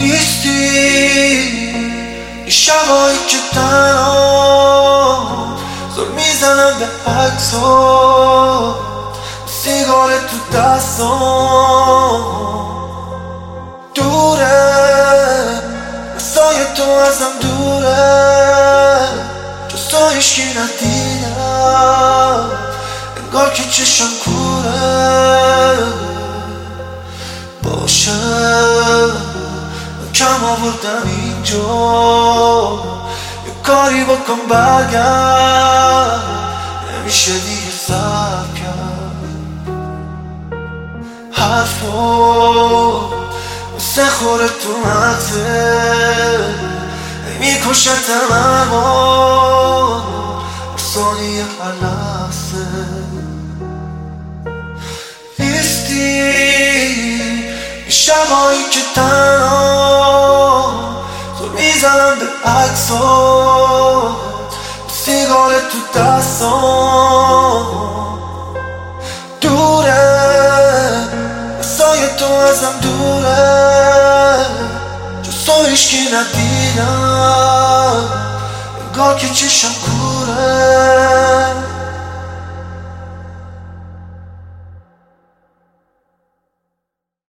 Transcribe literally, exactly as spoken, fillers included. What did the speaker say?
نیستی این شبایی که تنها زور میزنم به عکسات، سیگار تو دستام دوره، مسای تو ازم دوره، جز تو هیچکی ندیدم، انگار که چشم کوره. باشه من کم آوردم اینجا، یه کاری بکن برگرد، نمیشه دیگه صبر کرد. حرفا مثل خوره تو مغزه، میکشتم اما هر ثانیه هر لحظه. نیستی این شبایی که تنها زور میزنم به عکسات، سیگار تو دستام دوره، مسای تو ازم دوره، جز تو هیچکی ندیدم، انگار که چشم کوره.